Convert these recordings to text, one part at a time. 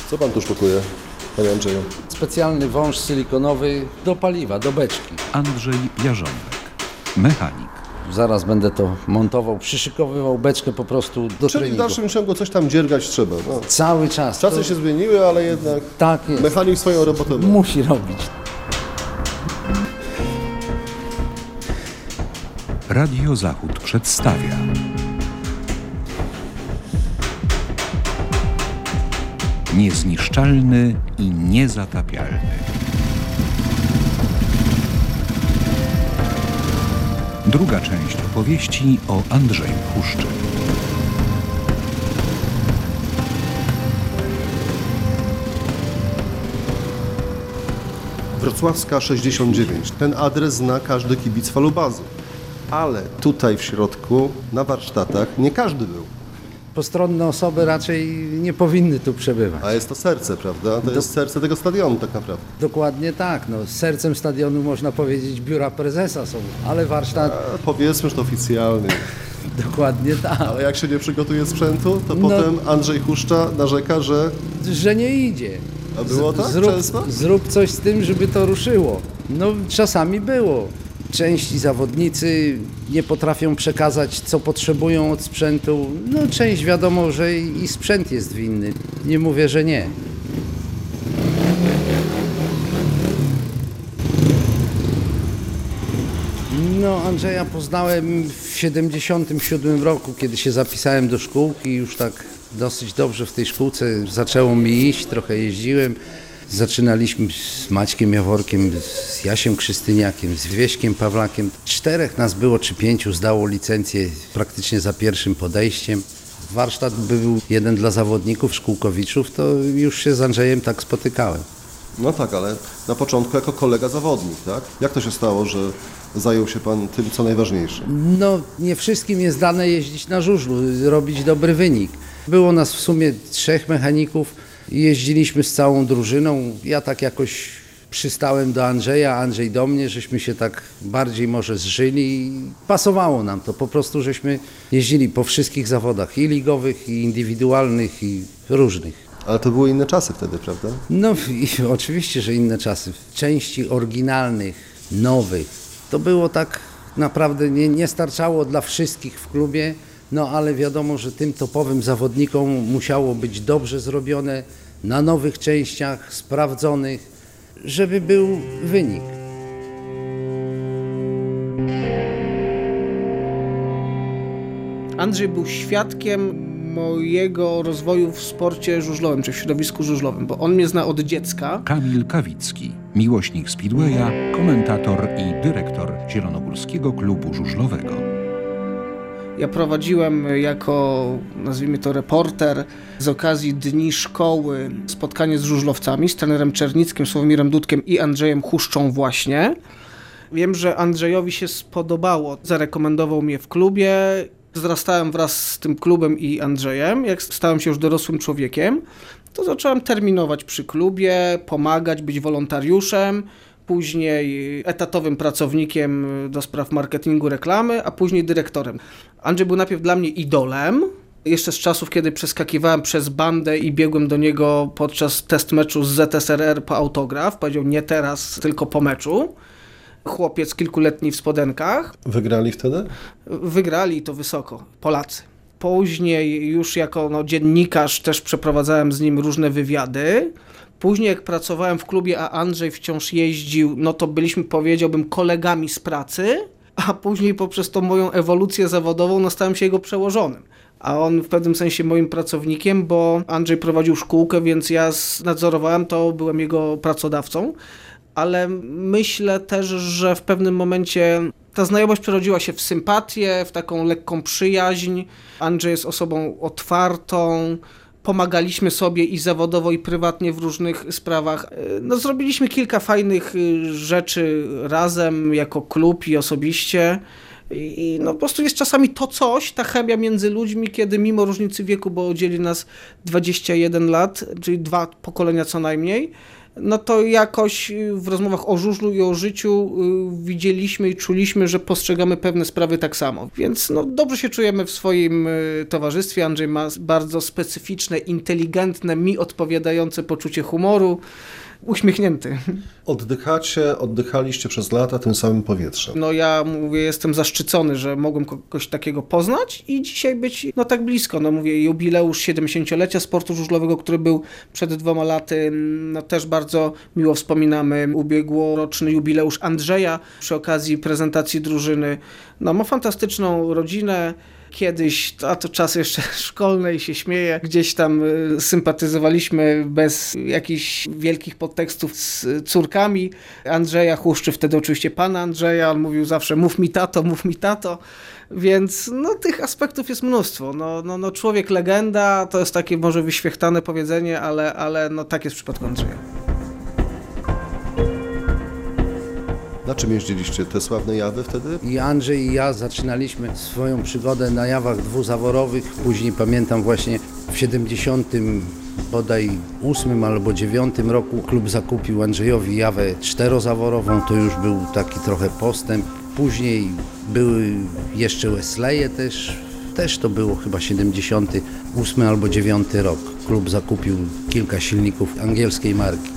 Co pan tu szpukuje, panie Andrzeju? Specjalny wąż silikonowy do paliwa, do beczki. Andrzej Jarząbek, mechanik. Zaraz będę to montował, przyszykowywał beczkę po prostu do Czyli w treningu. dalszym ciągu coś tam dziergać trzeba. No. Cały czas. Czasy się zmieniły, ale jednak Tak jest. mechanik swoją robotę ma. Musi robić. Radio Zachód przedstawia Niezniszczalny i niezatapialny. Druga część opowieści o Andrzeju Huszczy. Wrocławska 69. Ten adres zna każdy kibic Falubazu. Ale tutaj w środku, na warsztatach, nie każdy był. Postronne osoby raczej nie powinny tu przebywać. A jest to serce, prawda? To jest serce tego stadionu tak naprawdę. Dokładnie tak. No, sercem stadionu można powiedzieć biura prezesa są, ale warsztat Powiedzmy, że to oficjalny. dokładnie tak. Ale jak się nie przygotuje sprzętu, to potem Andrzej Huszcza narzeka, że nie idzie. A było tak często? Zrób coś z tym, żeby to ruszyło. No czasami było. Części zawodnicy nie potrafią przekazać, co potrzebują od sprzętu. No część wiadomo, że i sprzęt jest winny. Nie mówię, że nie. No Andrzeja poznałem w 77 roku, kiedy się zapisałem do szkółki. Już tak dosyć dobrze w tej szkółce zaczęło mi iść, trochę jeździłem. Zaczynaliśmy z Maćkiem Jaworkiem, z Jasiem Krzystyniakiem, z Wieśkiem Pawlakiem. 4 nas było, czy 5 zdało licencję praktycznie za pierwszym podejściem. Warsztat był jeden dla zawodników, szkółkowiczów, to już się z Andrzejem tak spotykałem. No tak, ale na początku jako kolega zawodnik, tak? Jak to się stało, że zajął się pan tym, co najważniejsze? No nie wszystkim jest dane jeździć na żużlu, robić dobry wynik. Było nas w sumie 3 mechaników. Jeździliśmy z całą drużyną, ja tak jakoś przystałem do Andrzeja, Andrzej do mnie, żeśmy się tak bardziej może zżyli i pasowało nam to, po prostu żeśmy jeździli po wszystkich zawodach, i ligowych, i indywidualnych, i różnych. Ale to były inne czasy wtedy, prawda? No i oczywiście, że inne czasy. Części oryginalnych, nowych, to było tak naprawdę, nie starczało dla wszystkich w klubie. No ale wiadomo, że tym topowym zawodnikom musiało być dobrze zrobione, na nowych częściach, sprawdzonych, żeby był wynik. Andrzej był świadkiem mojego rozwoju w sporcie żużlowym, czy w środowisku żużlowym, bo on mnie zna od dziecka. Kamil Kawicki, miłośnik Speedwaya, komentator i dyrektor Zielonogórskiego Klubu Żużlowego. Ja prowadziłem jako, nazwijmy to, reporter z okazji Dni Szkoły spotkanie z żużlowcami, z trenerem Czernickim, Sławomirem Dudkiem i Andrzejem Huszczą właśnie. Wiem, że Andrzejowi się spodobało, zarekomendował mnie w klubie. Wzrastałem wraz z tym klubem i Andrzejem. Jak stałem się już dorosłym człowiekiem, to zacząłem terminować przy klubie, pomagać, być wolontariuszem. Później etatowym pracownikiem do spraw marketingu, reklamy, a później dyrektorem. Andrzej był najpierw dla mnie idolem, jeszcze z czasów, kiedy przeskakiwałem przez bandę i biegłem do niego podczas test meczu z ZSRR po autograf. Powiedział nie teraz, tylko po meczu. Chłopiec kilkuletni w spodenkach. Wygrali wtedy? Wygrali to wysoko, Polacy. Później już jako dziennikarz też przeprowadzałem z nim różne wywiady. Później jak pracowałem w klubie, a Andrzej wciąż jeździł, no to byliśmy, powiedziałbym, kolegami z pracy, a później poprzez tą moją ewolucję zawodową stałem się jego przełożonym. A on w pewnym sensie moim pracownikiem, bo Andrzej prowadził szkółkę, więc ja nadzorowałem to, byłem jego pracodawcą. Ale myślę też, że w pewnym momencie ta znajomość przerodziła się w sympatię, w taką lekką przyjaźń. Andrzej jest osobą otwartą. Pomagaliśmy sobie i zawodowo, i prywatnie w różnych sprawach. No, zrobiliśmy kilka fajnych rzeczy razem, jako klub i osobiście. I no, po prostu jest czasami to coś, ta chemia między ludźmi, kiedy mimo różnicy wieku, bo dzieli nas 21 lat, czyli 2 pokolenia co najmniej, no to jakoś w rozmowach o żużlu i o życiu widzieliśmy i czuliśmy, że postrzegamy pewne sprawy tak samo. Więc no, dobrze się czujemy w swoim towarzystwie. Andrzej ma bardzo specyficzne, inteligentne, mi odpowiadające poczucie humoru. Uśmiechnięty. Oddychaliście przez lata tym samym powietrzem. No ja mówię, jestem zaszczycony, że mogłem kogoś takiego poznać i dzisiaj być no tak blisko. No mówię, jubileusz 70-lecia sportu żużlowego, który był przed 2 laty, no też bardzo miło wspominamy. Ubiegłoroczny jubileusz Andrzeja przy okazji prezentacji drużyny. No ma fantastyczną rodzinę. Kiedyś, a to czas jeszcze szkolny i się śmieje, gdzieś tam sympatyzowaliśmy bez jakichś wielkich podtekstów z córkami Andrzeja Huszczy, wtedy oczywiście pana Andrzeja, on mówił zawsze mów mi tato, więc no tych aspektów jest mnóstwo. No człowiek legenda, to jest takie może wyświechtane powiedzenie, ale no tak jest w przypadku Andrzeja. Na czym jeździliście? Te sławne jawy wtedy? I Andrzej i ja zaczynaliśmy swoją przygodę na jawach dwuzaworowych. Później pamiętam właśnie w 78 albo 9 roku klub zakupił Andrzejowi jawę 4-zaworową. To już był taki trochę postęp. Później były jeszcze Wesleye też to było chyba 78 albo 9 rok. Klub zakupił kilka silników angielskiej marki.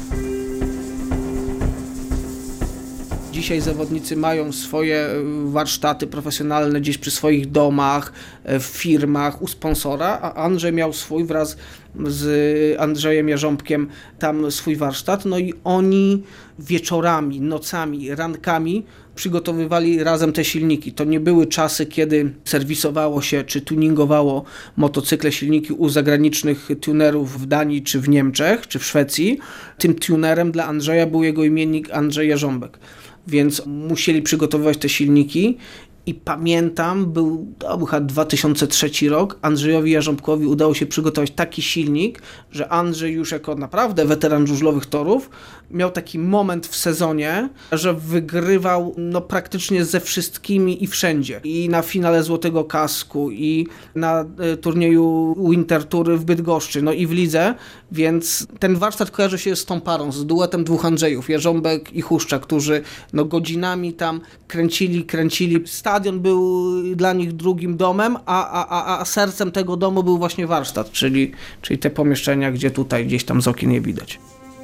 Dzisiaj zawodnicy mają swoje warsztaty profesjonalne gdzieś przy swoich domach, w firmach, u sponsora, a Andrzej miał swój wraz z Andrzejem Jarząbkiem tam swój warsztat, no i oni wieczorami, nocami, rankami przygotowywali razem te silniki. To nie były czasy, kiedy serwisowało się czy tuningowało motocykle, silniki u zagranicznych tunerów w Danii czy w Niemczech, czy w Szwecji. Tym tunerem dla Andrzeja był jego imiennik Andrzej Jarząbek. Więc musieli przygotowywać te silniki i pamiętam, to był chyba 2003 rok, Andrzejowi Jarząbkowi udało się przygotować taki silnik, że Andrzej już jako naprawdę weteran żużlowych torów miał taki moment w sezonie, że wygrywał no praktycznie ze wszystkimi i wszędzie. I na finale Złotego Kasku, i na turnieju Winter Toury w Bydgoszczy, no i w lidze, więc ten warsztat kojarzy się z tą parą, z duetem dwóch Andrzejów, Jarząbek i Huszcza, którzy no godzinami tam kręcili. Stadion był dla nich drugim domem, a sercem tego domu był właśnie warsztat, czyli te pomieszczenia, gdzie tutaj gdzieś tam z okien nie widać.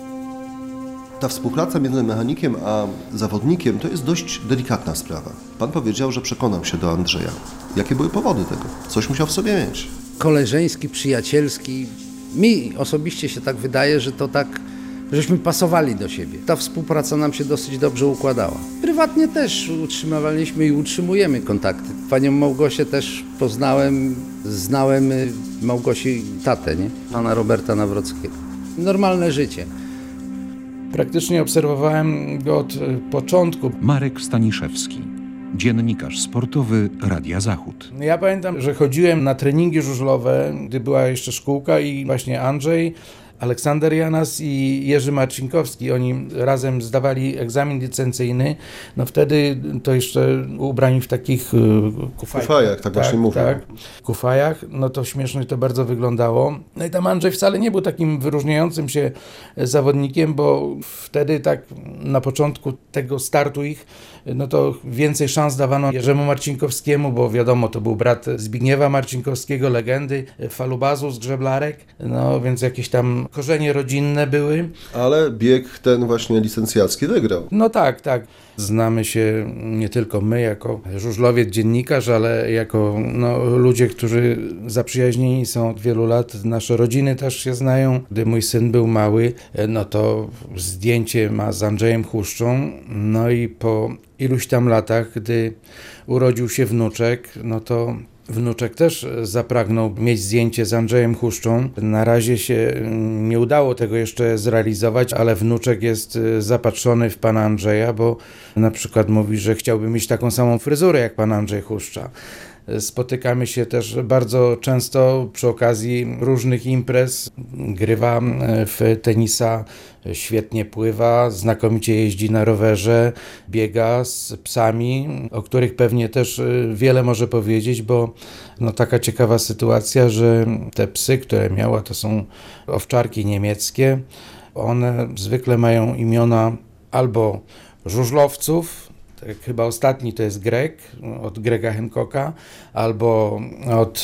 Ta współpraca między mechanikiem a zawodnikiem to jest dość delikatna sprawa. Pan powiedział, że przekonał się do Andrzeja. Jakie były powody tego? Coś musiał w sobie mieć. Koleżeński, przyjacielski. Mi osobiście się tak wydaje, że to tak, żeśmy pasowali do siebie. Ta współpraca nam się dosyć dobrze układała. Prywatnie też utrzymywaliśmy i utrzymujemy kontakty. Panią Małgosię też znałem Małgosi tatę, nie? Pana Roberta Nawrockiego. Normalne życie. Praktycznie obserwowałem go od początku. Marek Staniszewski, dziennikarz sportowy Radia Zachód. Ja pamiętam, że chodziłem na treningi żużlowe, gdy była jeszcze szkółka i właśnie Andrzej, Aleksander Janas i Jerzy Marcinkowski, oni razem zdawali egzamin licencyjny, no wtedy to jeszcze ubrani w takich kufajach, tak właśnie mówię. Tak, kufajach, no to śmiesznie to bardzo wyglądało. No i tam Andrzej wcale nie był takim wyróżniającym się zawodnikiem, bo wtedy tak na początku tego startu ich, no to więcej szans dawano Jerzemu Marcinkowskiemu, bo wiadomo, to był brat Zbigniewa Marcinkowskiego, legendy falubazu z Grzeblarek, no więc jakieś tam korzenie rodzinne były. Ale bieg ten właśnie licencjacki wygrał. No tak. Znamy się nie tylko my jako żużlowiec, dziennikarz, ale jako ludzie, którzy zaprzyjaźnieni są od wielu lat. Nasze rodziny też się znają. Gdy mój syn był mały, no to zdjęcie ma z Andrzejem Huszczą. No i po iluś tam latach, gdy urodził się wnuczek, no to wnuczek też zapragnął mieć zdjęcie z Andrzejem Huszczą. Na razie się nie udało tego jeszcze zrealizować, ale wnuczek jest zapatrzony w pana Andrzeja, bo na przykład mówi, że chciałby mieć taką samą fryzurę jak pan Andrzej Huszcza. Spotykamy się też bardzo często przy okazji różnych imprez. Grywa w tenisa, świetnie pływa, znakomicie jeździ na rowerze, biega z psami, o których pewnie też wiele może powiedzieć, bo taka ciekawa sytuacja, że te psy, które miała, to są owczarki niemieckie. One zwykle mają imiona albo żużlowców, tak chyba ostatni to jest Greg, od Grega Hancocka, albo od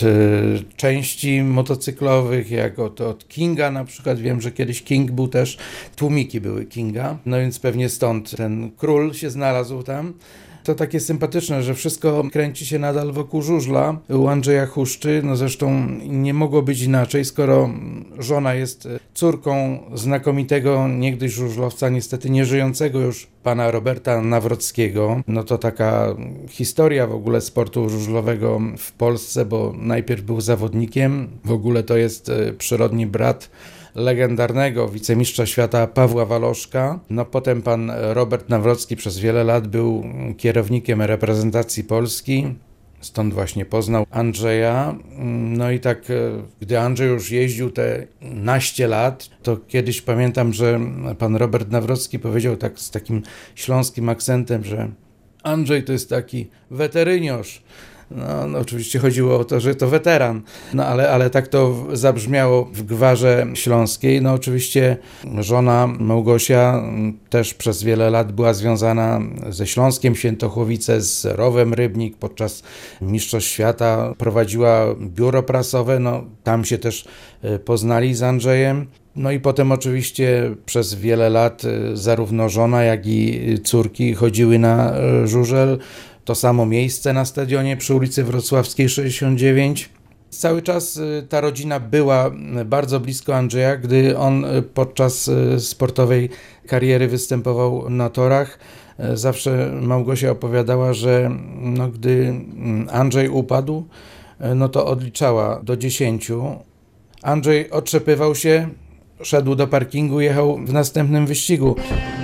części motocyklowych, jak od Kinga na przykład. Wiem, że kiedyś King był też, tłumiki były Kinga, no więc pewnie stąd ten król się znalazł tam. To takie sympatyczne, że wszystko kręci się nadal wokół żużla u Andrzeja Huszczy. No zresztą nie mogło być inaczej, skoro żona jest córką znakomitego niegdyś żużlowca, niestety nieżyjącego już pana Roberta Nawrockiego. No to taka historia w ogóle sportu żużlowego w Polsce, bo najpierw był zawodnikiem, w ogóle to jest przyrodni brat legendarnego wicemistrza świata Pawła Waloszka. No potem pan Robert Nawrocki przez wiele lat był kierownikiem reprezentacji Polski, stąd właśnie poznał Andrzeja. No i tak, gdy Andrzej już jeździł te naście lat, to kiedyś pamiętam, że pan Robert Nawrocki powiedział tak z takim śląskim akcentem, że Andrzej to jest taki weteryniarz. No, oczywiście chodziło o to, że to weteran, no ale tak to zabrzmiało w gwarze śląskiej. No oczywiście żona Małgosia też przez wiele lat była związana ze Śląskiem Świętochłowice, z Rowem Rybnik. Podczas Mistrzostw Świata prowadziła biuro prasowe, no tam się też poznali z Andrzejem. No i potem oczywiście przez wiele lat zarówno żona, jak i córki chodziły na żużel. To samo miejsce na stadionie przy ulicy Wrocławskiej 69. Cały czas ta rodzina była bardzo blisko Andrzeja, gdy on podczas sportowej kariery występował na torach. Zawsze Małgosia opowiadała, że no, gdy Andrzej upadł, no to odliczała do 10. Andrzej otrzepywał się, szedł do parkingu, jechał w następnym wyścigu.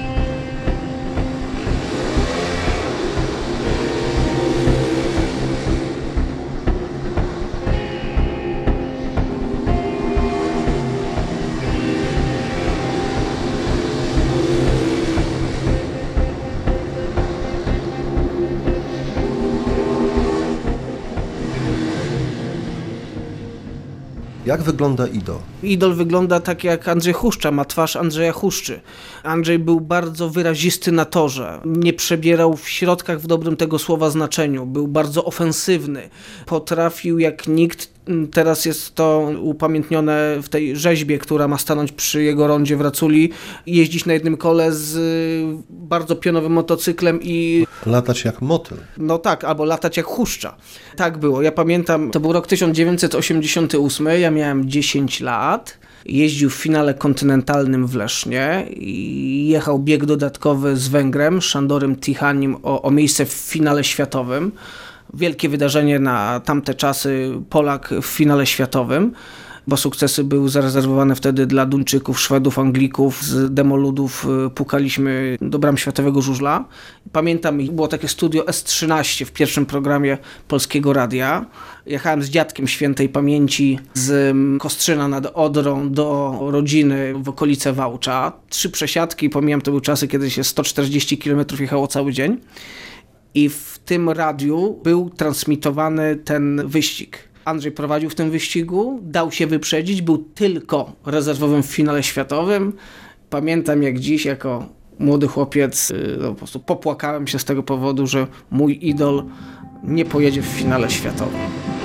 Jak wygląda idol? Idol wygląda tak jak Andrzej Huszcza, ma twarz Andrzeja Huszczy. Andrzej był bardzo wyrazisty na torze, nie przebierał w środkach w dobrym tego słowa znaczeniu, był bardzo ofensywny, potrafił jak nikt. Teraz jest to upamiętnione w tej rzeźbie, która ma stanąć przy jego rondzie w Raculi, jeździć na jednym kole z bardzo pionowym motocyklem i... Latać jak motyl. No tak, albo latać jak Huszcza. Tak było. Ja pamiętam, to był rok 1988, ja miałem 10 lat. Jeździł w finale kontynentalnym w Lesznie i jechał bieg dodatkowy z Węgrem, Sándorem Tihanim o miejsce w finale światowym. Wielkie wydarzenie na tamte czasy, Polak w finale światowym, bo sukcesy były zarezerwowane wtedy dla Duńczyków, Szwedów, Anglików. Z demoludów pukaliśmy do bram światowego żużla. Pamiętam, było takie studio S13 w pierwszym programie Polskiego Radia. Jechałem z dziadkiem świętej pamięci z Kostrzyna nad Odrą do rodziny w okolice Wałcza. 3 przesiadki, pomijam, to były czasy, kiedy się 140 km jechało cały dzień. I w tym radiu był transmitowany ten wyścig. Andrzej prowadził w tym wyścigu, dał się wyprzedzić, był tylko rezerwowym w finale światowym. Pamiętam jak dziś, jako młody chłopiec, po prostu popłakałem się z tego powodu, że mój idol nie pojedzie w finale światowym.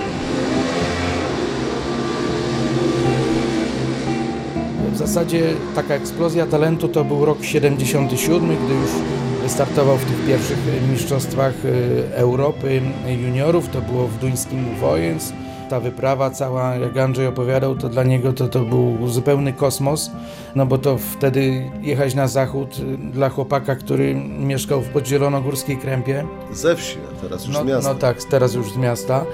W zasadzie taka eksplozja talentu to był rok 77, gdy już startował w tych pierwszych mistrzostwach Europy juniorów, to było w duńskim Wojens. Ta wyprawa cała, jak Andrzej opowiadał, to dla niego to był zupełny kosmos, no bo to wtedy jechać na zachód dla chłopaka, który mieszkał w podzielonogórskiej Krępie. Ze wsi, a teraz już z miasta. No tak, teraz już z miasta.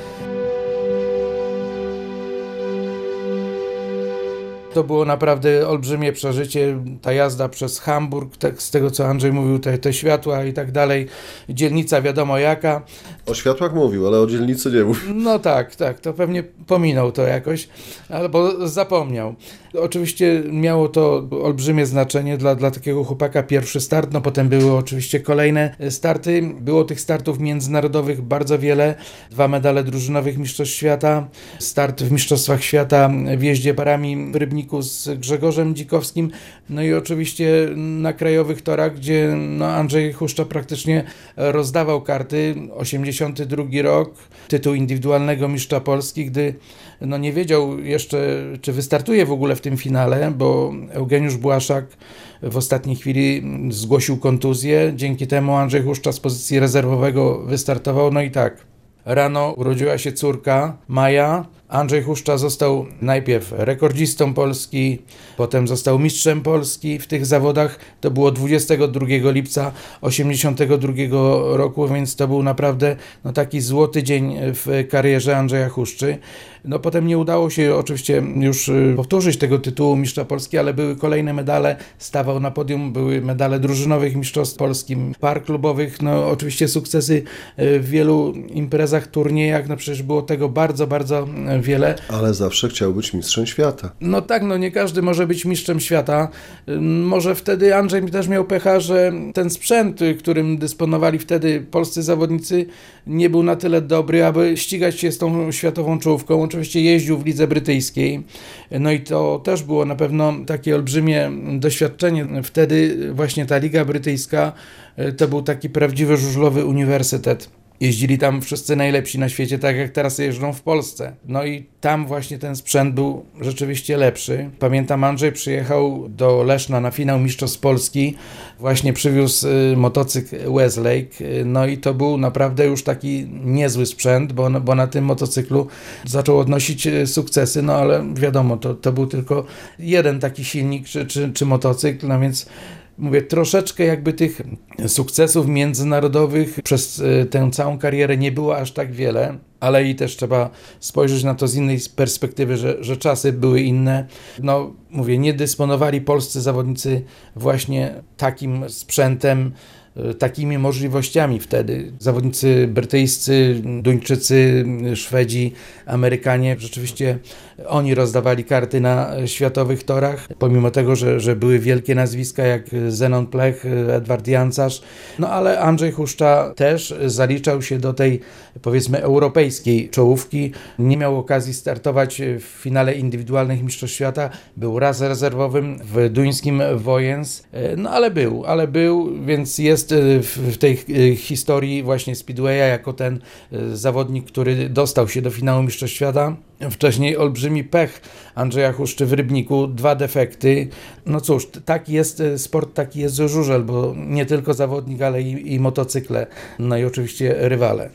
To było naprawdę olbrzymie przeżycie, ta jazda przez Hamburg, tak, z tego co Andrzej mówił, te światła i tak dalej, dzielnica wiadomo jaka. O światłach mówił, ale o dzielnicy nie mówił. No tak, to pewnie pominął to jakoś, albo zapomniał. Oczywiście miało to olbrzymie znaczenie dla takiego chłopaka pierwszy start, no potem były oczywiście kolejne starty. Było tych startów międzynarodowych bardzo wiele. 2 medale drużynowych mistrzostw świata, start w mistrzostwach świata w jeździe parami w Rybniku z Grzegorzem Dzikowskim, no i oczywiście na krajowych torach, gdzie Andrzej Huszcza praktycznie rozdawał karty. 82 rok, tytuł indywidualnego mistrza Polski, gdy nie wiedział jeszcze, czy wystartuje w ogóle w tym finale, bo Eugeniusz Błaszak w ostatniej chwili zgłosił kontuzję. Dzięki temu Andrzej Huszcza z pozycji rezerwowego wystartował. No i tak, rano urodziła się córka Maja. Andrzej Huszcza został najpierw rekordzistą Polski, potem został mistrzem Polski w tych zawodach. To było 22 lipca 1982 roku, więc to był naprawdę taki złoty dzień w karierze Andrzeja Huszczy. Potem nie udało się oczywiście już powtórzyć tego tytułu mistrza Polski, ale były kolejne medale, stawał na podium, były medale drużynowych mistrzostw Polski, par klubowych, oczywiście sukcesy w wielu imprezach, turniejach, przecież było tego bardzo, bardzo wiele. Ale zawsze chciał być mistrzem świata. Tak, nie każdy może być mistrzem świata. Może wtedy Andrzej też miał pecha, że ten sprzęt, którym dysponowali wtedy polscy zawodnicy, nie był na tyle dobry, aby ścigać się z tą światową czołówką. Oczywiście jeździł w lidze brytyjskiej, i to też było na pewno takie olbrzymie doświadczenie. Wtedy właśnie ta liga brytyjska to był taki prawdziwy żużlowy uniwersytet. Jeździli tam wszyscy najlepsi na świecie, tak jak teraz jeżdżą w Polsce. I tam właśnie ten sprzęt był rzeczywiście lepszy. Pamiętam, Andrzej przyjechał do Leszna na finał Mistrzostw Polski. Właśnie przywiózł motocykl Westlake. I to był naprawdę już taki niezły sprzęt, bo na tym motocyklu zaczął odnosić sukcesy, ale wiadomo, to był tylko jeden taki silnik czy motocykl, więc mówię, troszeczkę jakby tych sukcesów międzynarodowych przez tę całą karierę nie było aż tak wiele, ale i też trzeba spojrzeć na to z innej perspektywy, że czasy były inne. Mówię, nie dysponowali polscy zawodnicy właśnie takim sprzętem, takimi możliwościami wtedy. Zawodnicy brytyjscy, Duńczycy, Szwedzi, Amerykanie, rzeczywiście oni rozdawali karty na światowych torach, pomimo tego, że były wielkie nazwiska jak Zenon Plech, Edward Jancarz, ale Andrzej Huszcza też zaliczał się do tej, powiedzmy, europejskiej czołówki. Nie miał okazji startować w finale indywidualnych mistrzostw świata, był raz rezerwowym w duńskim Wojens, ale był, więc jest w tej historii właśnie Speedwaya jako ten zawodnik, który dostał się do finału mistrzostw świata. Wcześniej olbrzymi pech Andrzeja Huszczy w Rybniku, 2 defekty. Cóż, taki jest sport, taki jest żużel, bo nie tylko zawodnik, ale i motocykle, i oczywiście rywale.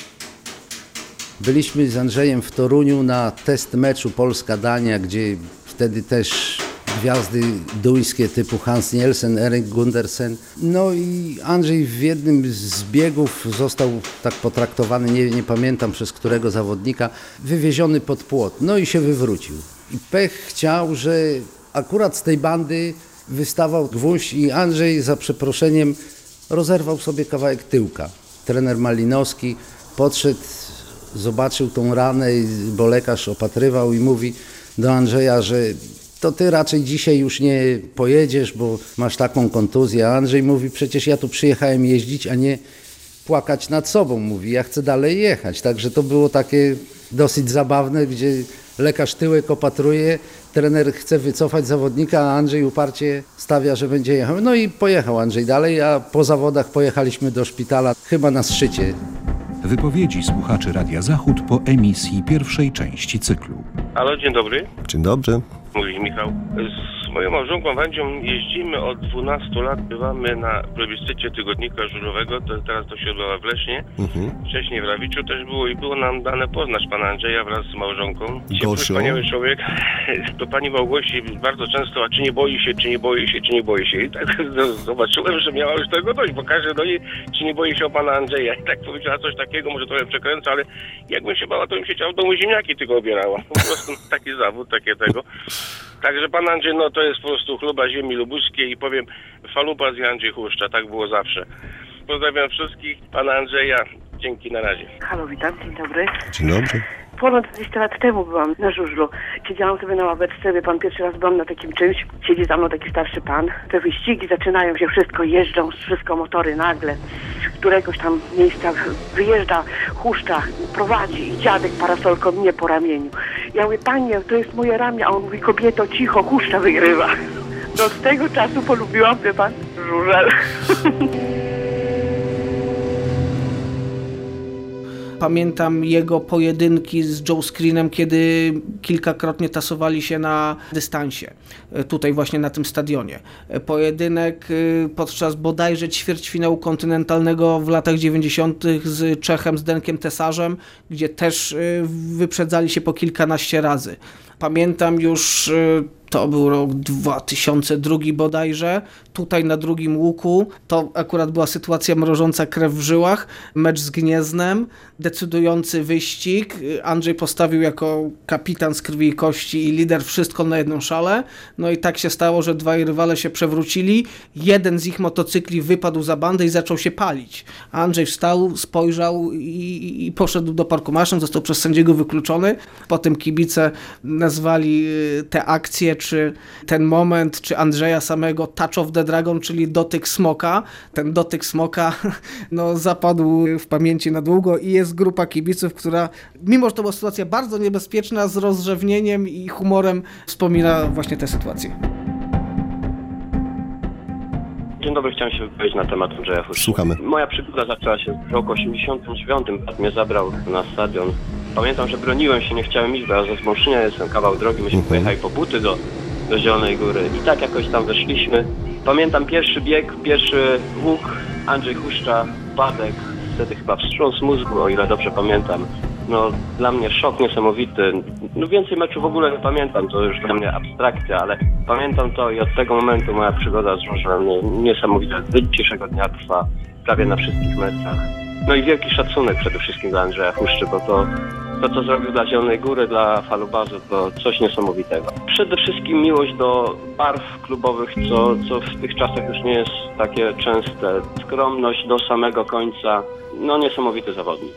Byliśmy z Andrzejem w Toruniu na test meczu Polska-Dania, gdzie wtedy też gwiazdy duńskie typu Hans Nielsen, Erik Gundersen. I Andrzej w jednym z biegów został tak potraktowany, nie pamiętam przez którego zawodnika, wywieziony pod płot. I się wywrócił. I pech chciał, że akurat z tej bandy wystawał gwóźdź i Andrzej za przeproszeniem rozerwał sobie kawałek tyłka. Trener Malinowski podszedł, zobaczył tą ranę, bo lekarz opatrywał i mówi do Andrzeja, że to ty raczej dzisiaj już nie pojedziesz, bo masz taką kontuzję. A Andrzej mówi, przecież ja tu przyjechałem jeździć, a nie płakać nad sobą. Mówi, ja chcę dalej jechać. Także to było takie dosyć zabawne, gdzie lekarz tyłek opatruje, trener chce wycofać zawodnika, a Andrzej uparcie stawia, że będzie jechał. I pojechał Andrzej dalej, a po zawodach pojechaliśmy do szpitala, chyba na zszycie. Wypowiedzi słuchaczy Radia Zachód po emisji pierwszej części cyklu. Halo, dzień dobry. Dzień dobry. Mówi Michał. Z moją małżonką Wandzią jeździmy od 12 lat. Bywamy na plebiscycie tygodnika żużlowego. Teraz to się odbywa w Lesznie. Wcześniej w Rawiczu też było i było nam dane poznać pana Andrzeja wraz z małżonką. Ciepły, wspaniały człowiek. To pani Małgosi bardzo często, a czy nie boi się, czy nie boi się, czy nie boi się. I tak zobaczyłem, że miała już tego dość, bo każdy do niej, czy nie boi się o pana Andrzeja. I tak powiedziała coś takiego, może trochę przekręcę, ale jakbym się bała, to bym się chciał w domu ziemniaki tylko obierała. Po prostu taki zawód, takie tego. Także pan Andrzej, to jest po prostu chluba ziemi lubuskiej i powiem, faluba z Andrzej Huszcza, tak było zawsze. Pozdrawiam wszystkich, pana Andrzeja, dzięki, na razie. Halo, witam, dzień dobry. Dzień dobry. Ponad 20 lat temu byłam na żużlu. Siedziałam sobie na ławeczce, wie pan, pierwszy raz byłam na takim czymś. Siedzi za mną taki starszy pan. Te wyścigi zaczynają się, wszystko jeżdżą, wszystko motory nagle. Z któregoś tam miejsca wyjeżdża huszcza, prowadzi i dziadek parasolką mnie po ramieniu. Ja mówię, panie, to jest moje ramię, a on mówi, kobieto, cicho, huszcza wygrywa. No od tego czasu polubiłam, wie pan, żużel. Pamiętam jego pojedynki z Joe Screenem, kiedy kilkakrotnie tasowali się na dystansie, tutaj właśnie na tym stadionie. Pojedynek podczas bodajże ćwierćfinału kontynentalnego w latach 90. z Czechem, z Denkiem Tesarzem, gdzie też wyprzedzali się po kilkanaście razy. Pamiętam już, to był rok 2002 bodajże, tutaj na drugim łuku, to akurat była sytuacja mrożąca krew w żyłach, mecz z Gnieznem, decydujący wyścig, Andrzej postawił jako kapitan z krwi i kości i lider wszystko na jedną szalę, no i tak się stało, że dwaj rywale się przewrócili, jeden z ich motocykli wypadł za bandę i zaczął się palić. Andrzej wstał, spojrzał i poszedł do parku maszyn, został przez sędziego wykluczony, potem kibice nazwali te akcje, czy ten moment, czy Andrzeja samego Touch of the Dragon, czyli dotyk smoka. Ten dotyk smoka no, zapadł w pamięci na długo i jest grupa kibiców, która, mimo że to była sytuacja bardzo niebezpieczna, z rozrzewnieniem i humorem wspomina właśnie tę sytuację. Dzień dobry, chciałem się wypowiedzieć na temat Andrzeja Huszczy. Słuchamy. Moja przygoda zaczęła się w roku 89, brat mnie zabrał na stadion. Pamiętam, że broniłem się, nie chciałem iść, bo ja ze Zbąszynia jestem, kawał drogi, myśmy pojechali po buty do Zielonej Góry i tak jakoś tam weszliśmy. Pamiętam pierwszy bieg, pierwszy łuk, Andrzej Huszcza, upadek, wtedy chyba wstrząs mózgu, o ile dobrze pamiętam. No dla mnie szok niesamowity. No więcej meczów w ogóle nie pamiętam, to już dla mnie abstrakcja, ale pamiętam to i od tego momentu moja przygoda z żużlem niesamowita. Do dzisiejszego dnia trwa prawie na wszystkich meczach. No i wielki szacunek przede wszystkim dla Andrzeja Huszczy, bo to co zrobił dla Zielonej Góry, dla Falubazu, to coś niesamowitego. Przede wszystkim miłość do barw klubowych, co w tych czasach już nie jest takie częste. Skromność do samego końca. No niesamowity zawodnik.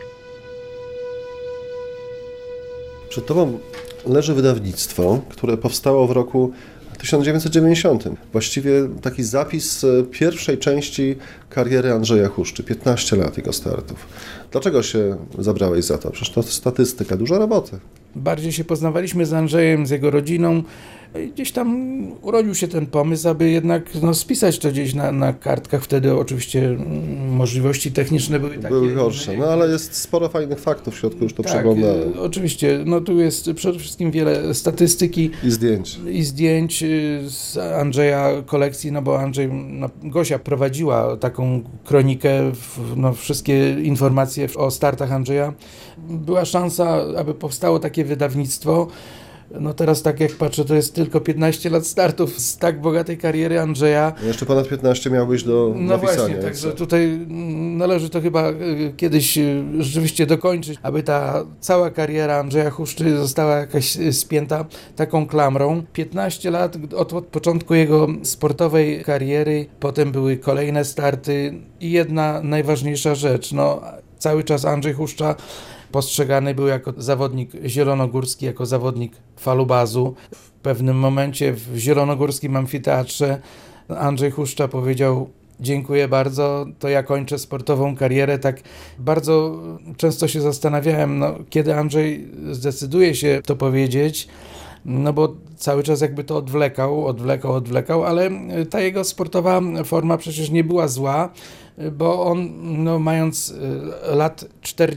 Przed tobą leży wydawnictwo, które powstało w roku 1990. Właściwie taki zapis pierwszej części kariery Andrzeja Huszczy, 15 lat jego startów. Dlaczego się zabrałeś za to? Przecież to statystyka, dużo roboty. Bardziej się poznawaliśmy z Andrzejem, z jego rodziną. Gdzieś tam urodził się ten pomysł, aby jednak spisać to gdzieś na kartkach. Wtedy oczywiście możliwości techniczne były takie. Były gorsze, no ale jest sporo fajnych faktów w środku, już to przeglądałem. Oczywiście, no tu jest przede wszystkim wiele statystyki. I zdjęć. Z Andrzeja kolekcji, no bo Andrzej, Gosia prowadziła taką kronikę, wszystkie informacje o startach Andrzeja. Była szansa, aby powstało takie wydawnictwo. No teraz tak jak patrzę, to jest tylko 15 lat startów z tak bogatej kariery Andrzeja. Jeszcze ponad 15 miałbyś do napisania. Właśnie, także tutaj należy to chyba kiedyś rzeczywiście dokończyć, aby ta cała kariera Andrzeja Huszczy została jakaś spięta taką klamrą. 15 lat od początku jego sportowej kariery, potem były kolejne starty i jedna najważniejsza rzecz, cały czas Andrzej Huszcza postrzegany był jako zawodnik zielonogórski, jako zawodnik Falubazu. W pewnym momencie w zielonogórskim amfiteatrze Andrzej Huszcza powiedział: dziękuję bardzo, to ja kończę sportową karierę. Tak bardzo często się zastanawiałem, kiedy Andrzej zdecyduje się to powiedzieć, bo cały czas jakby to odwlekał, ale ta jego sportowa forma przecież nie była zła, bo on mając lat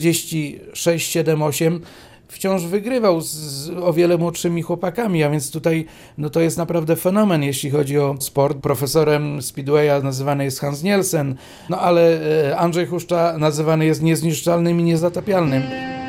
46, 7, 8 wciąż wygrywał z o wiele młodszymi chłopakami, a więc tutaj to jest naprawdę fenomen, jeśli chodzi o sport. Profesorem Speedwaya nazywany jest Hans Nielsen, ale Andrzej Huszcza nazywany jest niezniszczalnym i niezatapialnym.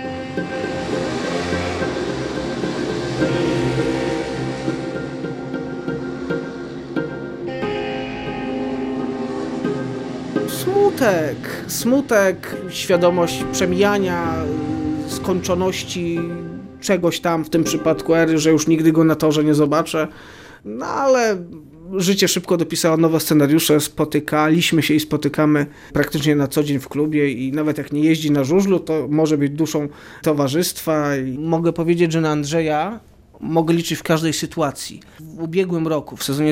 Smutek, świadomość przemijania, skończoności czegoś tam, w tym przypadku ery, że już nigdy go na torze nie zobaczę, ale życie szybko dopisało nowe scenariusze, spotykaliśmy się i spotykamy praktycznie na co dzień w klubie i nawet jak nie jeździ na żużlu, to może być duszą towarzystwa. I mogę powiedzieć, że na Andrzeja mogę liczyć w każdej sytuacji. W ubiegłym roku, w sezonie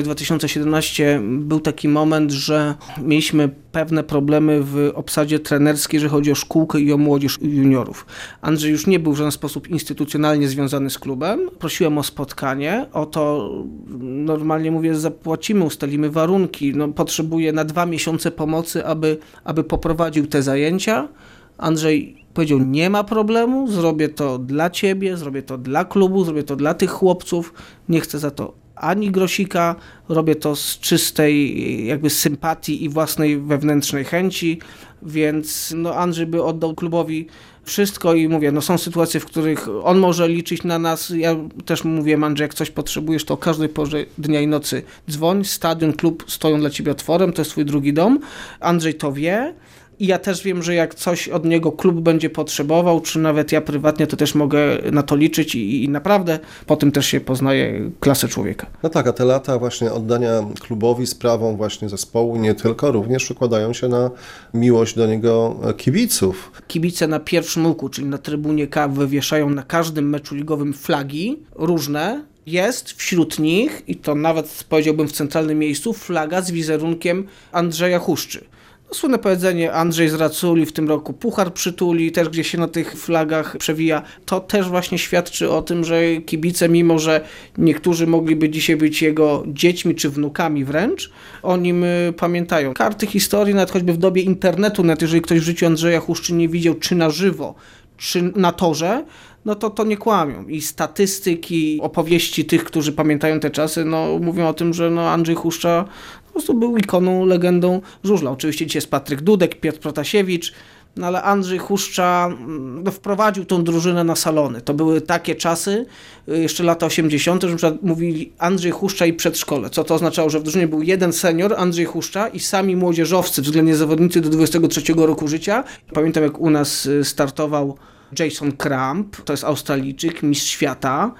2017 był taki moment, że mieliśmy pewne problemy w obsadzie trenerskiej, jeżeli chodzi o szkółkę i o młodzież i juniorów. Andrzej już nie był w żaden sposób instytucjonalnie związany z klubem. Prosiłem o spotkanie, o to normalnie mówię, zapłacimy, ustalimy warunki. Potrzebuję na 2 miesiące pomocy, aby poprowadził te zajęcia. Andrzej powiedział, nie ma problemu, zrobię to dla ciebie, zrobię to dla klubu, zrobię to dla tych chłopców, nie chcę za to ani grosika, robię to z czystej jakby sympatii i własnej wewnętrznej chęci, więc Andrzej by oddał klubowi wszystko i mówię, są sytuacje, w których on może liczyć na nas. Ja też mówiłem, Andrzej, jak coś potrzebujesz, to o każdej porze dnia i nocy dzwoń, stadion, klub stoją dla ciebie otworem, to jest twój drugi dom. Andrzej to wie. I ja też wiem, że jak coś od niego klub będzie potrzebował, czy nawet ja prywatnie, to też mogę na to liczyć i naprawdę po tym też się poznaje klasę człowieka. No tak, a te lata właśnie oddania klubowi sprawą właśnie zespołu nie tylko, również przekładają się na miłość do niego kibiców. Kibice na pierwszym łuku, czyli na trybunie K, wywieszają na każdym meczu ligowym flagi różne. Jest wśród nich, i to nawet powiedziałbym w centralnym miejscu, flaga z wizerunkiem Andrzeja Huszczy. Słynne powiedzenie, Andrzej z Raculi w tym roku puchar przytuli, też gdzieś się na tych flagach przewija. To też właśnie świadczy o tym, że kibice, mimo że niektórzy mogliby dzisiaj być jego dziećmi czy wnukami wręcz, o nim pamiętają. Karty historii, nawet choćby w dobie internetu, nawet jeżeli ktoś w życiu Andrzeja Huszczy nie widział, czy na żywo, czy na torze, to nie kłamią. I statystyki, opowieści tych, którzy pamiętają te czasy, mówią o tym, że Andrzej Huszcza po prostu był ikoną, legendą żużla. Oczywiście dzisiaj jest Patryk Dudek, Piotr Protasiewicz, ale Andrzej Huszcza wprowadził tą drużynę na salony. To były takie czasy, jeszcze lata 80., że na przykład mówili Andrzej Huszcza i przedszkole. Co to oznaczało, że w drużynie był jeden senior, Andrzej Huszcza, i sami młodzieżowcy, względnie zawodnicy do 23 roku życia. Pamiętam, jak u nas startował Jason Cramp, to jest Australijczyk, mistrz świata,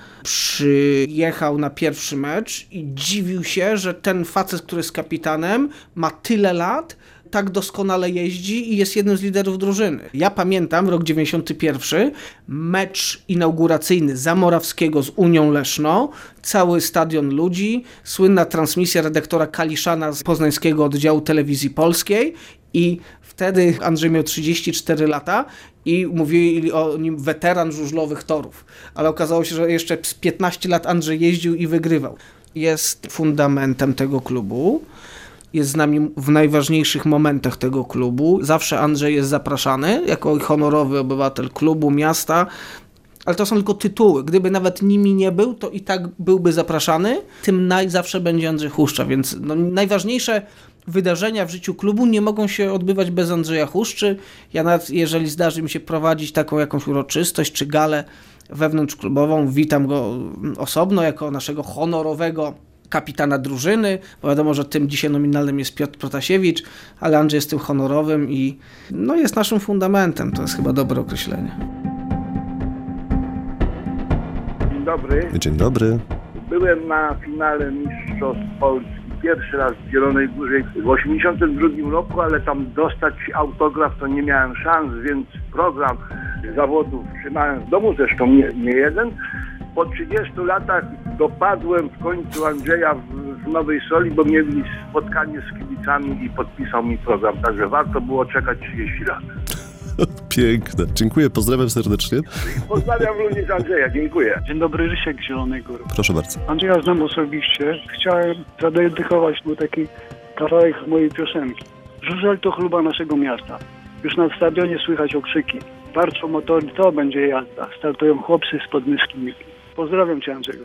przyjechał na pierwszy mecz i dziwił się, że ten facet, który jest kapitanem, ma tyle lat, tak doskonale jeździ i jest jednym z liderów drużyny. Ja pamiętam rok 91, mecz inauguracyjny Zamorawskiego z Unią Leszno, cały stadion ludzi, słynna transmisja redaktora Kaliszana z poznańskiego oddziału Telewizji Polskiej i wtedy Andrzej miał 34 lata i mówili o nim weteran żużlowych torów, ale okazało się, że jeszcze z 15 lat Andrzej jeździł i wygrywał. Jest fundamentem tego klubu. Jest z nami w najważniejszych momentach tego klubu. Zawsze Andrzej jest zapraszany jako honorowy obywatel klubu, miasta, ale to są tylko tytuły. Gdyby nawet nimi nie był, to i tak byłby zapraszany. Tym zawsze będzie Andrzej Huszcza, więc najważniejsze wydarzenia w życiu klubu nie mogą się odbywać bez Andrzeja Huszczy. Ja nawet, jeżeli zdarzy mi się prowadzić taką jakąś uroczystość czy galę wewnątrzklubową, witam go osobno jako naszego honorowego kapitana drużyny, bo wiadomo, że tym dzisiaj nominalnym jest Piotr Protasiewicz, ale Andrzej jest tym honorowym i jest naszym fundamentem. To jest chyba dobre określenie. Dzień dobry. Dzień dobry. Byłem na finale Mistrzostw Polski pierwszy raz w Zielonej Górze w 82 roku, ale tam dostać autograf to nie miałem szans, więc program zawodów trzymałem w domu, zresztą nie jeden. Po 30 latach dopadłem w końcu Andrzeja w Nowej Soli, bo mieli spotkanie z kibicami i podpisał mi program, także warto było czekać 30 lat. Piękne. Dziękuję, pozdrawiam serdecznie. Pozdrawiam ludzi z Andrzeja, dziękuję. Dzień dobry, Rysiek z Zielonej Góry. Proszę bardzo. Andrzeja znam osobiście. Chciałem zadedykować mu taki kawałek mojej piosenki. Żużel to chluba naszego miasta. Już na stadionie słychać okrzyki. Warczą motory, to będzie jazda. Startują chłopcy spod Myskimi. Pozdrawiam Cię, Andrzeju.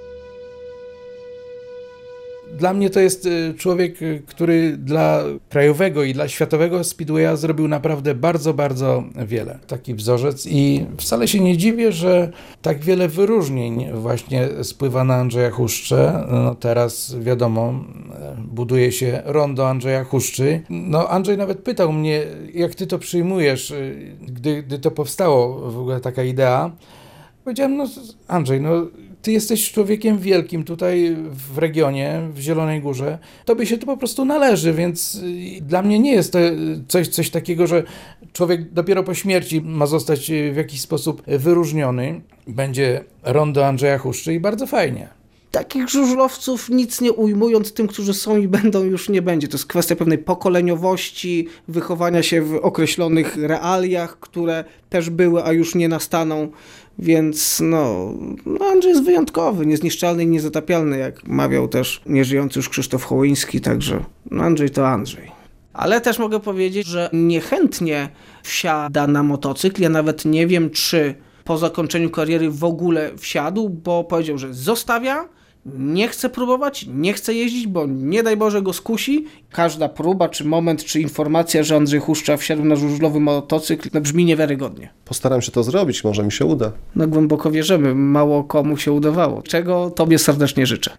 Dla mnie to jest człowiek, który dla krajowego i dla światowego speedwaya zrobił naprawdę bardzo, bardzo wiele. Taki wzorzec i wcale się nie dziwię, że tak wiele wyróżnień właśnie spływa na Andrzeja Huszczę. Teraz wiadomo, buduje się rondo Andrzeja Huszczy. Andrzej nawet pytał mnie, jak ty to przyjmujesz, gdy to powstało w ogóle taka idea. Powiedziałem, Andrzej, ty jesteś człowiekiem wielkim tutaj w regionie, w Zielonej Górze, tobie się to po prostu należy, więc dla mnie nie jest to coś takiego, że człowiek dopiero po śmierci ma zostać w jakiś sposób wyróżniony. Będzie rondo Andrzeja Huszczy i bardzo fajnie. Takich żużlowców, nic nie ujmując tym, którzy są i będą, już nie będzie. To jest kwestia pewnej pokoleniowości, wychowania się w określonych realiach, które też były, a już nie nastaną. Więc Andrzej jest wyjątkowy, niezniszczalny i niezatapialny, jak mawiał też nieżyjący już Krzysztof Hołyński, także Andrzej to Andrzej. Ale też mogę powiedzieć, że niechętnie wsiada na motocykl. Ja nawet nie wiem, czy po zakończeniu kariery w ogóle wsiadł, bo powiedział, że zostawia, nie chce próbować, nie chce jeździć, bo nie daj Boże go skusi. Każda próba, czy moment, czy informacja, że Andrzej Huszcza wsiadł na żużlowy motocykl, brzmi niewiarygodnie. Postaram się to zrobić, może mi się uda. Głęboko wierzymy, mało komu się udawało, czego tobie serdecznie życzę.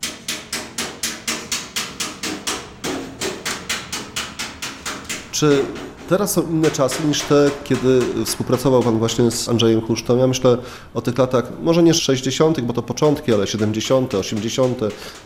Czy teraz są inne czasy niż te, kiedy współpracował pan właśnie z Andrzejem Huszczą? Ja myślę o tych latach, może nie 60., bo to początki, ale 70., 80.,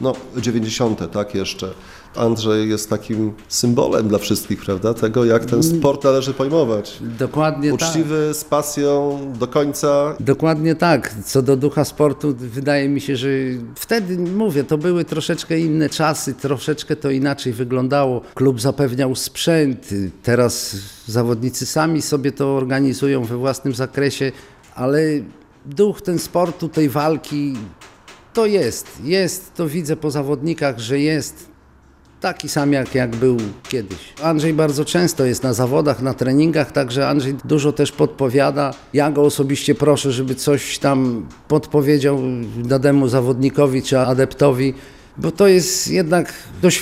90., tak jeszcze. Andrzej jest takim symbolem dla wszystkich, prawda? Tego, jak ten sport należy pojmować. Dokładnie uczciwy, z pasją, do końca. Dokładnie tak. Co do ducha sportu, wydaje mi się, że wtedy, mówię, to były troszeczkę inne czasy, troszeczkę to inaczej wyglądało. Klub zapewniał sprzęt, teraz zawodnicy sami sobie to organizują we własnym zakresie, ale duch ten sportu, tej walki, to jest, to widzę po zawodnikach, że jest taki sam jak był kiedyś. Andrzej bardzo często jest na zawodach, na treningach, także Andrzej dużo też podpowiada. Ja go osobiście proszę, żeby coś tam podpowiedział danemu zawodnikowi czy adeptowi, bo to jest jednak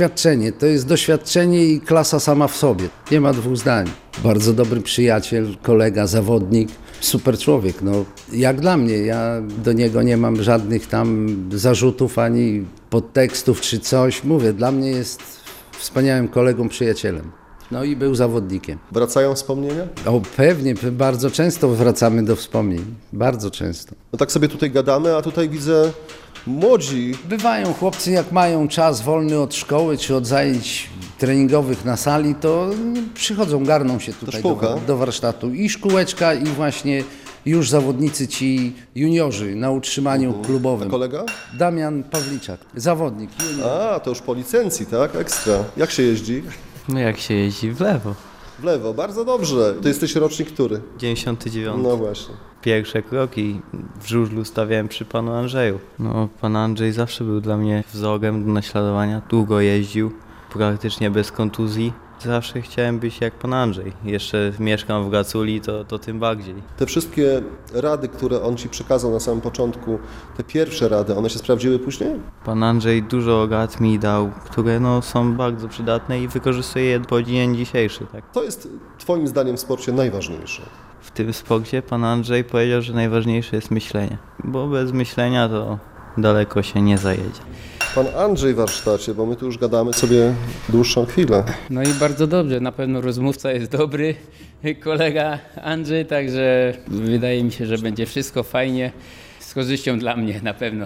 doświadczenie i klasa sama w sobie. Nie ma dwóch zdań. Bardzo dobry przyjaciel, kolega, zawodnik, super człowiek. Jak dla mnie, ja do niego nie mam żadnych tam zarzutów ani podtekstów czy coś. Mówię, dla mnie jest wspaniałym kolegą, przyjacielem. I był zawodnikiem. Wracają wspomnienia? Pewnie, bardzo często wracamy do wspomnień. Bardzo często. Tak sobie tutaj gadamy, a tutaj widzę młodzi. Bywają chłopcy, jak mają czas wolny od szkoły czy od zajęć treningowych na sali, to przychodzą, garną się tutaj do warsztatu. I szkółeczka, i właśnie już zawodnicy ci juniorzy na utrzymaniu klubowym. A kolega? Damian Pawliczak, zawodnik. Junior. To już po licencji, tak? Ekstra. Jak się jeździ? Jak się jeździ? W lewo. W lewo, bardzo dobrze. To jesteś rocznik który? 99. No właśnie. Pierwsze kroki w żużlu stawiałem przy panu Andrzeju. Pan Andrzej zawsze był dla mnie wzorem do naśladowania. Długo jeździł, praktycznie bez kontuzji. Zawsze chciałem być jak pan Andrzej. Jeszcze mieszkam w Gaculi, to tym bardziej. Te wszystkie rady, które on ci przekazał na samym początku, te pierwsze rady, one się sprawdziły później? Pan Andrzej dużo rad mi dał, które są bardzo przydatne i wykorzystuję je po dzień dzisiejszy. Tak. Co jest twoim zdaniem w sporcie najważniejsze? W tym sporcie pan Andrzej powiedział, że najważniejsze jest myślenie, bo bez myślenia to daleko się nie zajedzie. Pan Andrzej w warsztacie, bo my tu już gadamy sobie dłuższą chwilę. I bardzo dobrze, na pewno rozmówca jest dobry, kolega Andrzej, także wydaje mi się, że będzie wszystko fajnie, z korzyścią dla mnie na pewno.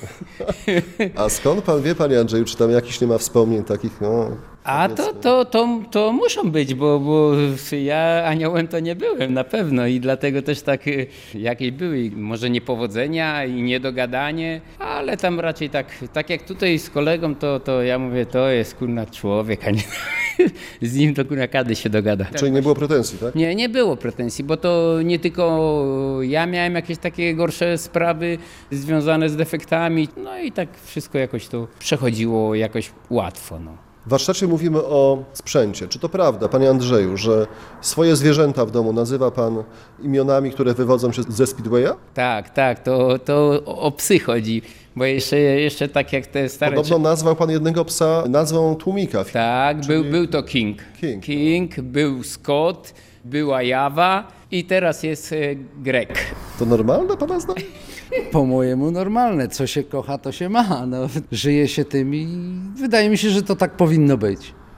A skąd pan wie, panie Andrzeju, czy tam jakichś nie ma wspomnień takich, A to muszą być, bo ja aniołem to nie byłem na pewno i dlatego też tak jakieś były, może niepowodzenia i niedogadanie, ale tam raczej tak jak tutaj z kolegą, to ja mówię, to jest człowiek, a nie z nim to każdy się dogada. Czyli nie było pretensji, tak? Nie było pretensji, bo to nie tylko ja miałem jakieś takie gorsze sprawy związane z defektami, i tak wszystko jakoś to przechodziło jakoś łatwo. W warsztacie mówimy o sprzęcie. Czy to prawda, panie Andrzeju, że swoje zwierzęta w domu nazywa pan imionami, które wywodzą się ze Speedwaya? Tak, to o psy chodzi, bo jeszcze tak jak te stare... Podobno nazwał pan jednego psa nazwą tłumika. Tak, był to King. King, był Scott, była Jawa i teraz jest Greg. To normalne pana zdaniem? Po mojemu normalne. Co się kocha, to się ma. Żyje się tym i wydaje mi się, że to tak powinno być.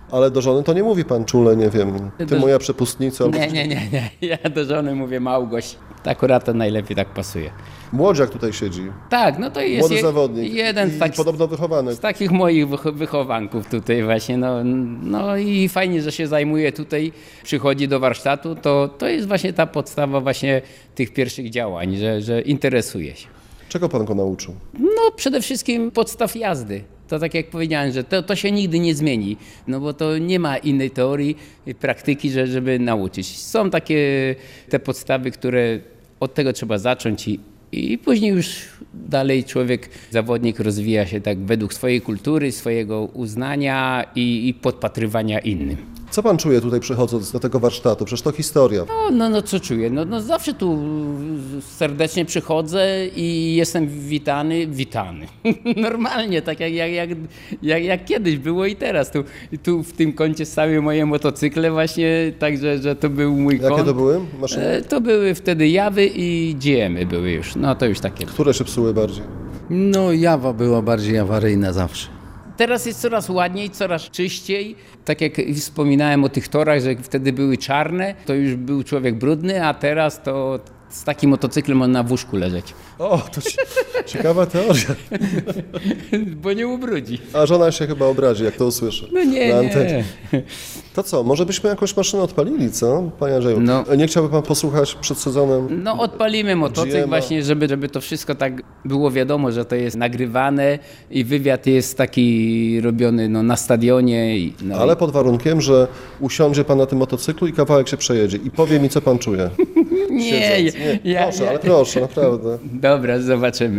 Ale do żony to nie mówi pan czule, nie wiem, ty moja przepustnica. Albo Nie. Ja do żony mówię Małgoś. Akurat to najlepiej tak pasuje. Młodziak tutaj siedzi. Tak, no to jest Młody zawodnik. jeden I podobno wychowany. z takich moich wychowanków tutaj właśnie. No i fajnie, że się zajmuje tutaj, przychodzi do warsztatu. To jest właśnie ta podstawa właśnie tych pierwszych działań, że interesuje się. Czego pan go nauczył? No przede wszystkim podstaw jazdy. To tak jak powiedziałem, że to się nigdy nie zmieni, no bo to nie ma innej teorii, praktyki, żeby nauczyć. Są takie te podstawy, które od tego trzeba zacząć i później już dalej człowiek, zawodnik rozwija się tak według swojej kultury, swojego uznania i podpatrywania innym. Co pan czuje tutaj przychodząc do tego warsztatu? Przecież to historia. No co czuję? No zawsze tu serdecznie przychodzę i jestem witany. Normalnie, tak jak kiedyś było i teraz. Tu w tym kącie stały moje motocykle właśnie, także że to był mój kąt. Jakie to były maszyny? To były wtedy Jawy i GM-y były już. No to już takie. Które się psuły bardziej? No Jawa była bardziej awaryjna zawsze. Teraz jest coraz ładniej, coraz czyściej. Tak jak wspominałem o tych torach, że wtedy były czarne, to już był człowiek brudny, a teraz to z takim motocyklem można w łóżku leżeć. O, to ciekawa teoria. Bo nie ubrudzi. A żona się chyba obrazi, jak to usłyszy. No nie. To co, może byśmy jakąś maszynę odpalili, co, panie Andrzeju? No. Nie chciałby pan posłuchać przed sezonem? No odpalimy motocykl właśnie, żeby to wszystko tak było wiadomo, że to jest nagrywane i wywiad jest taki robiony na stadionie. Ale pod warunkiem, że usiądzie pan na tym motocyklu i kawałek się przejedzie i powie mi, co pan czuje. Nie. Proszę, ale proszę, naprawdę. Dobra, zobaczymy.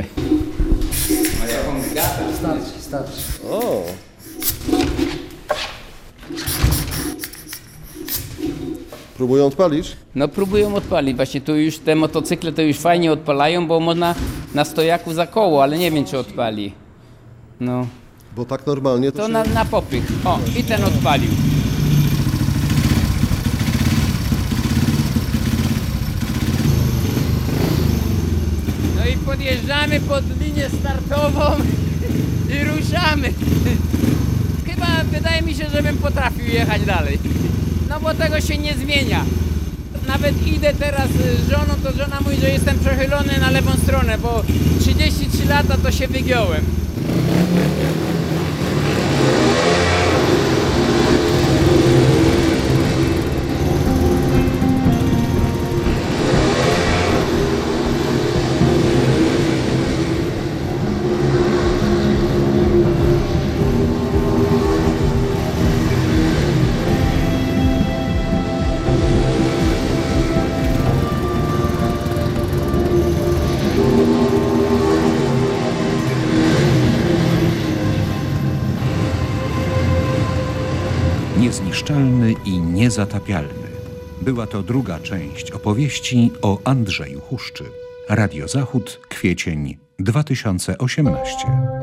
Starczy. O. Próbują odpalić? No próbują odpalić. Właśnie tu już te motocykle to już fajnie odpalają, bo można na stojaku za koło, ale nie wiem, czy odpali. No. Bo tak normalnie to To się... na popych. O, i ten odpalił. No i podjeżdżamy pod linię startową i ruszamy. Chyba wydaje mi się, żebym potrafił jechać dalej. No bo tego się nie zmienia. Nawet idę teraz z żoną, to żona mówi, że jestem przechylony na lewą stronę, bo 33 lata to się wygiąłem. Niezniszczalny i niezatapialny. Była to druga część opowieści o Andrzeju Huszczy. Radio Zachód, kwiecień 2018.